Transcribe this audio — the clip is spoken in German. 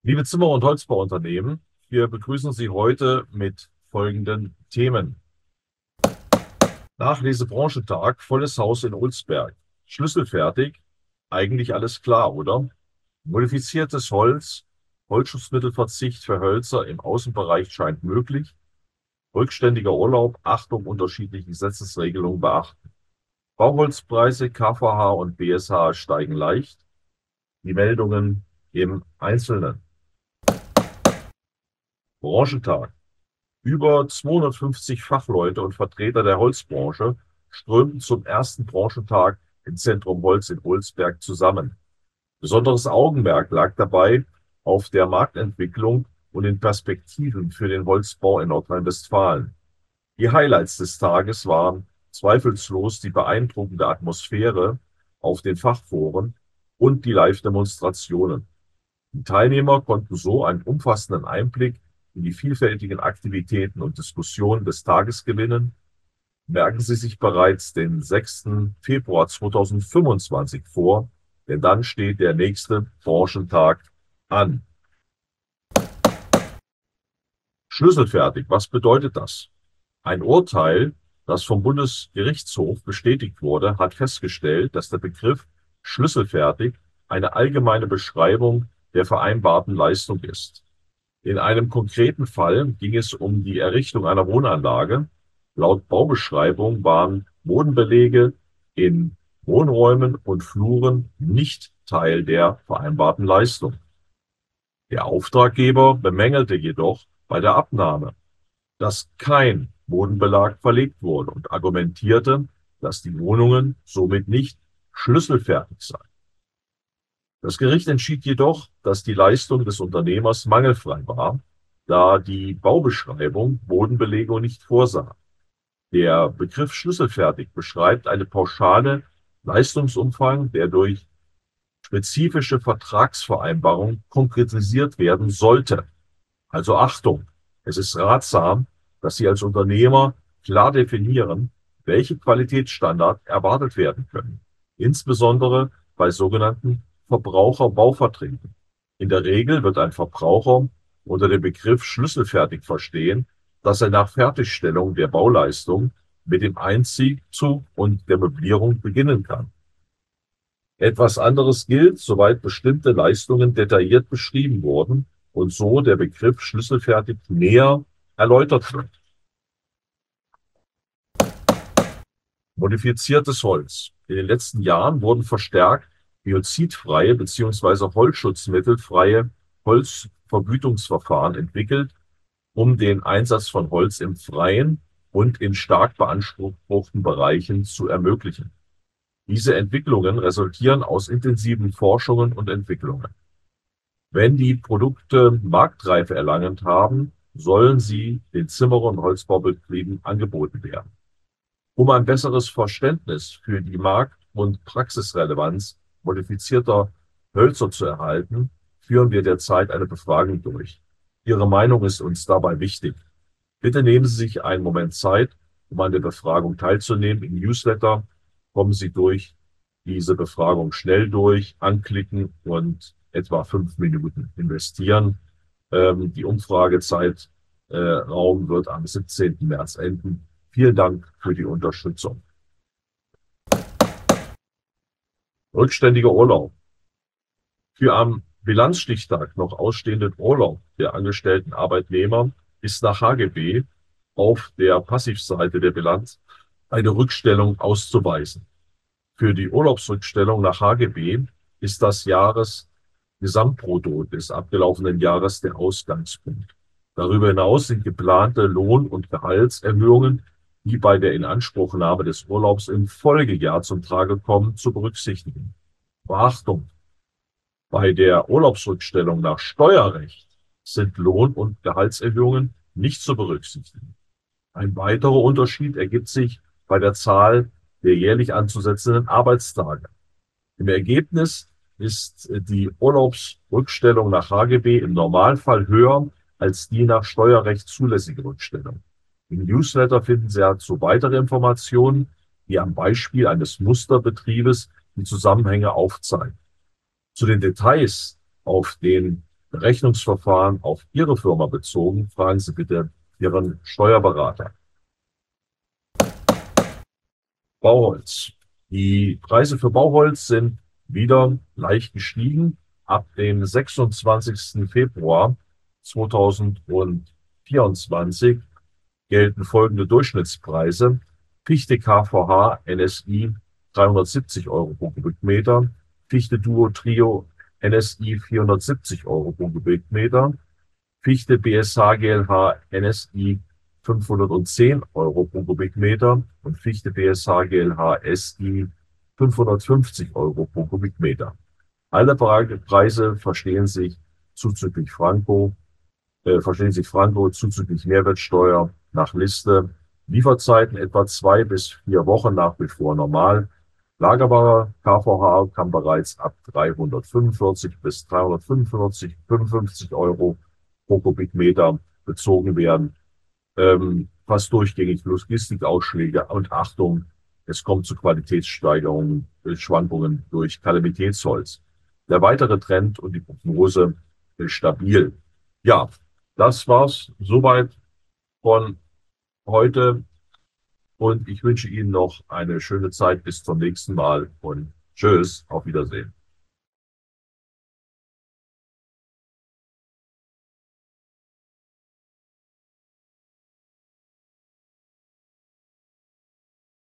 Liebe Zimmer- und Holzbauunternehmen, wir begrüßen Sie heute mit folgenden Themen. Nachlese-Branchentag, volles Haus in Ulsberg. Schlüsselfertig, eigentlich alles klar, oder? Modifiziertes Holz, Holzschutzmittelverzicht für Hölzer im Außenbereich scheint möglich. Rückständiger Urlaub, Achtung unterschiedliche Gesetzesregelungen beachten. Bauholzpreise, KVH und BSH steigen leicht. Die Meldungen im Einzelnen. Branchentag. Über 250 Fachleute und Vertreter der Holzbranche strömten zum ersten Branchentag im Zentrum Holz in Olsberg zusammen. Besonderes Augenmerk lag dabei auf der Marktentwicklung und den Perspektiven für den Holzbau in Nordrhein-Westfalen. Die Highlights des Tages waren zweifellos die beeindruckende Atmosphäre auf den Fachforen und die Live-Demonstrationen. Die Teilnehmer konnten so einen umfassenden Einblick in die vielfältigen Aktivitäten und Diskussionen des Tages gewinnen. Merken Sie sich bereits den 6. Februar 2025 vor, denn dann steht der nächste Branchentag an. Schlüsselfertig, was bedeutet das? Ein Urteil, das vom Bundesgerichtshof bestätigt wurde, hat festgestellt, dass der Begriff schlüsselfertig eine allgemeine Beschreibung der vereinbarten Leistung ist. In einem konkreten Fall ging es um die Errichtung einer Wohnanlage. Laut Baubeschreibung waren Bodenbelege in Wohnräumen und Fluren nicht Teil der vereinbarten Leistung. Der Auftraggeber bemängelte jedoch bei der Abnahme, dass kein Bodenbelag verlegt wurde und argumentierte, dass die Wohnungen somit nicht schlüsselfertig seien. Das Gericht entschied jedoch, dass die Leistung des Unternehmers mangelfrei war, da die Baubeschreibung Bodenbelegung nicht vorsah. Der Begriff schlüsselfertig beschreibt eine pauschale Leistungsumfang, der durch spezifische Vertragsvereinbarungen konkretisiert werden sollte. Also Achtung, es ist ratsam, dass Sie als Unternehmer klar definieren, welche Qualitätsstandards erwartet werden können, insbesondere bei sogenannten Verbraucherbauverträgen. In der Regel wird ein Verbraucher unter dem Begriff schlüsselfertig verstehen, dass er nach Fertigstellung der Bauleistung mit dem Einzug und der Möblierung beginnen kann. Etwas anderes gilt, soweit bestimmte Leistungen detailliert beschrieben wurden und so der Begriff schlüsselfertig näher erläutert wird. Modifiziertes Holz. In den letzten Jahren wurden verstärkt biozidfreie bzw. holzschutzmittelfreie Holzvergütungsverfahren entwickelt, um den Einsatz von Holz im Freien und in stark beanspruchten Bereichen zu ermöglichen. Diese Entwicklungen resultieren aus intensiven Forschungen und Entwicklungen. Wenn die Produkte Marktreife erlangt haben, sollen sie den Zimmer- und Holzbaubetrieben angeboten werden. Um ein besseres Verständnis für die Markt- und Praxisrelevanz modifizierter Hölzer zu erhalten, führen wir derzeit eine Befragung durch. Ihre Meinung ist uns dabei wichtig. Bitte nehmen Sie sich einen Moment Zeit, um an der Befragung teilzunehmen. Im Newsletter kommen Sie durch diese Befragung schnell durch, anklicken und etwa 5 Minuten investieren. Die Umfragezeit Raum wird am 17. März enden. Vielen Dank für die Unterstützung. Rückständiger Urlaub. Für am Bilanzstichtag noch ausstehenden Urlaub der angestellten Arbeitnehmer ist nach HGB auf der Passivseite der Bilanz eine Rückstellung auszuweisen. Für die Urlaubsrückstellung nach HGB ist das Jahresgesamtbrutto des abgelaufenen Jahres der Ausgangspunkt. Darüber hinaus sind geplante Lohn- und Gehaltserhöhungen, die bei der Inanspruchnahme des Urlaubs im Folgejahr zum Trage kommen, zu berücksichtigen. Beachtung: Bei der Urlaubsrückstellung nach Steuerrecht sind Lohn- und Gehaltserhöhungen nicht zu berücksichtigen. Ein weiterer Unterschied ergibt sich bei der Zahl der jährlich anzusetzenden Arbeitstage. Im Ergebnis ist die Urlaubsrückstellung nach HGB im Normalfall höher als die nach Steuerrecht zulässige Rückstellung. Im Newsletter finden Sie dazu weitere Informationen, die am Beispiel eines Musterbetriebes die Zusammenhänge aufzeigen. Zu den Details auf den Rechnungsverfahren auf Ihre Firma bezogen, fragen Sie bitte Ihren Steuerberater. Bauholz. Die Preise für Bauholz sind wieder leicht gestiegen. Ab dem 26. Februar 2024 gelten folgende Durchschnittspreise. Fichte KVH NSI 370 Euro pro Kubikmeter, Fichte Duo Trio NSI 470 Euro pro Kubikmeter, Fichte BSH GLH NSI 510 Euro pro Kubikmeter und Fichte BSH GLH SI 550 Euro pro Kubikmeter. Alle Preise verstehen sich Franco zuzüglich Mehrwertsteuer nach Liste. Lieferzeiten etwa 2 bis 4 Wochen nach wie vor normal. Lagerbarer KVH kann bereits ab 345 bis 355 Euro pro Kubikmeter bezogen werden. Fast durchgängig Logistikausschläge und Achtung, es kommt zu Qualitätssteigerungen, Schwankungen durch Kalamitätsholz. Der weitere Trend und die Prognose ist stabil. Ja, das war's soweit von heute und ich wünsche Ihnen noch eine schöne Zeit bis zum nächsten Mal und tschüss, auf Wiedersehen.